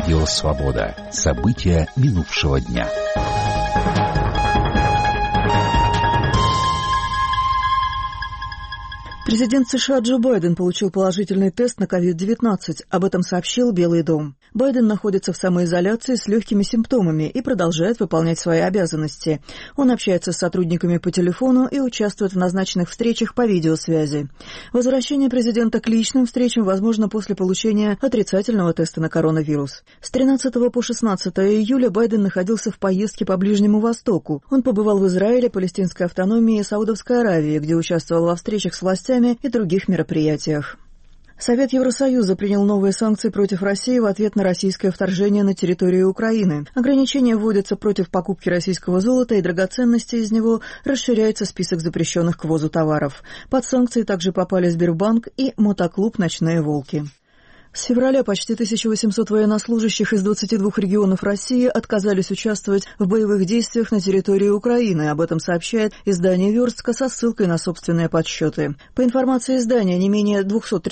Радио «Свобода». События минувшего дня. Президент США Джо Байден получил положительный тест на COVID-19. Об этом сообщил Белый дом. Байден находится в самоизоляции с легкими симптомами и продолжает выполнять свои обязанности. Он общается с сотрудниками по телефону и участвует в назначенных встречах по видеосвязи. Возвращение президента к личным встречам возможно после получения отрицательного теста на коронавирус. С 13 по 16 июля Байден находился в поездке по Ближнему Востоку. Он побывал в Израиле, Палестинской автономии и Саудовской Аравии, где участвовал во встречах с властями и других мероприятиях. Совет Евросоюза принял новые санкции против России в ответ на российское вторжение на территорию Украины. Ограничения вводятся против покупки российского золота и драгоценностей из него, расширяется список запрещенных к ввозу товаров. Под санкции также попали Сбербанк и мотоклуб «Ночные волки». С февраля почти 1800 военнослужащих из 22 регионов России отказались участвовать в боевых действиях на территории Украины. Об этом сообщает издание «Верстка» со ссылкой на собственные подсчеты. По информации издания, не менее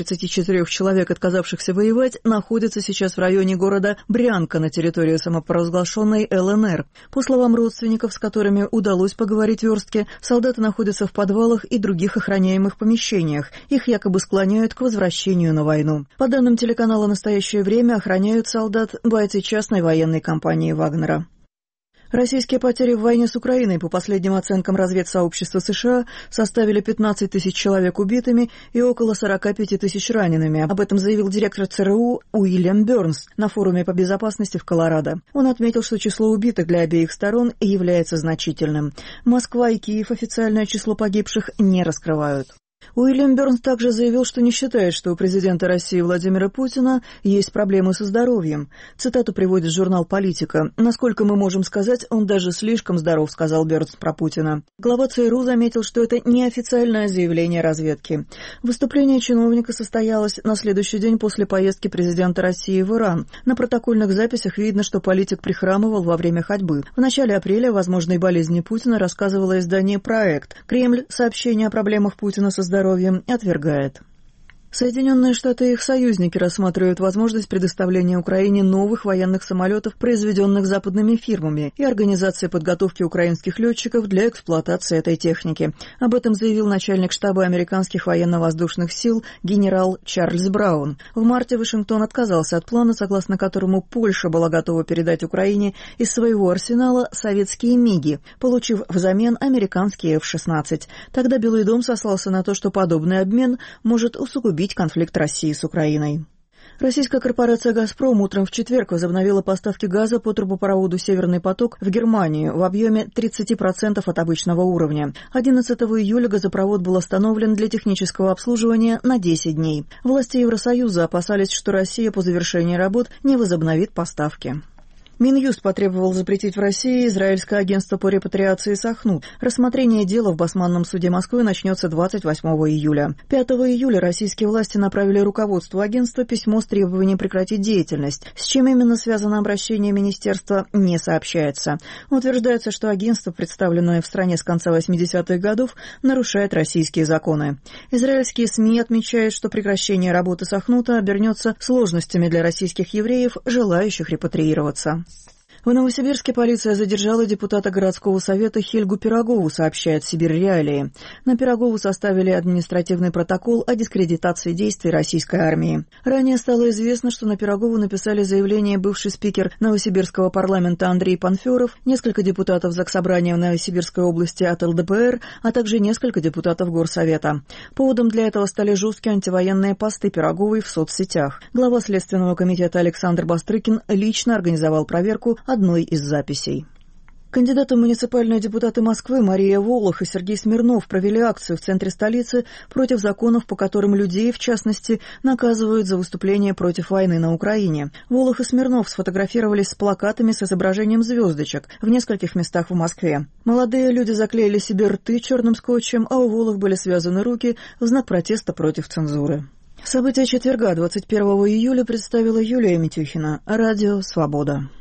234 человек, отказавшихся воевать, находятся сейчас в районе города Брянка на территории самопровозглашенной ЛНР. По словам родственников, с которыми удалось поговорить «Верстке», солдаты находятся в подвалах и других охраняемых помещениях. Их якобы склоняют к возвращению на войну. По данным телеканала «Настоящее время» охраняют солдат бойцы частной военной компании «Вагнера». Российские потери в войне с Украиной, по последним оценкам разведсообщества США, составили 15 тысяч человек убитыми и около 45 тысяч ранеными. Об этом заявил директор ЦРУ Уильям Бёрнс на форуме по безопасности в Колорадо. Он отметил, что число убитых для обеих сторон является значительным. Москва и Киев официальное число погибших не раскрывают. Уильям Бёрнс также заявил, что не считает, что у президента России Владимира Путина есть проблемы со здоровьем. Цитату приводит журнал «Политика». «Насколько мы можем сказать, он даже слишком здоров», — сказал Бёрнс про Путина. Глава ЦРУ заметил, что это неофициальное заявление разведки. Выступление чиновника состоялось на следующий день после поездки президента России в Иран. На протокольных записях видно, что политик прихрамывал во время ходьбы. В начале апреля о возможной болезни Путина рассказывало издание «Проект». Кремль сообщение о проблемах Путина со здоровьем отвергает. Соединенные Штаты и их союзники рассматривают возможность предоставления Украине новых военных самолетов, произведенных западными фирмами, и организации подготовки украинских летчиков для эксплуатации этой техники. Об этом заявил начальник штаба американских военно-воздушных сил генерал Чарльз Браун. В марте Вашингтон отказался от плана, согласно которому Польша была готова передать Украине из своего арсенала советские МиГи, получив взамен американские F-16. Тогда Белый дом сослался на то, что подобный обмен может усугубить конфликт России с Украиной. Российская корпорация «Газпром» утром в четверг возобновила поставки газа по трубопроводу «Северный поток» в Германию в объеме 30% от обычного уровня. 11 июля газопровод был остановлен для технического обслуживания на 10 дней. Власти Евросоюза опасались, что Россия по завершении работ не возобновит поставки. Минюст потребовал запретить в России израильское агентство по репатриации Сахнут. Рассмотрение дела в Басманном суде Москвы начнется 28 июля. 5 июля российские власти направили руководству агентства письмо с требованием прекратить деятельность. С чем именно связано обращение министерства, не сообщается. Утверждается, что агентство, представленное в стране с конца 80-х годов, нарушает российские законы. Израильские СМИ отмечают, что прекращение работы Сахнута обернется сложностями для российских евреев, желающих репатриироваться. В Новосибирске полиция задержала депутата городского совета Хельгу Пирогову, сообщает «Сибирь Реалии». На Пирогову составили административный протокол о дискредитации действий российской армии. Ранее стало известно, что на Пирогову написали заявление бывший спикер Новосибирского парламента Андрей Панферов, несколько депутатов Заксобрания в Новосибирской области от ЛДПР, а также несколько депутатов Горсовета. Поводом для этого стали жесткие антивоенные посты Пироговой в соцсетях. Глава Следственного комитета Александр Бастрыкин лично организовал проверку одной из записей. Кандидаты в муниципальные депутаты Москвы Мария Волох и Сергей Смирнов провели акцию в центре столицы против законов, по которым людей, в частности, наказывают за выступление против войны на Украине. Волох и Смирнов сфотографировались с плакатами с изображением звездочек в нескольких местах в Москве. Молодые люди заклеили себе рты черным скотчем, а у Волох были связаны руки в знак протеста против цензуры. События четверга, 21 июля, представила Юлия Митюхина. Радио «Свобода».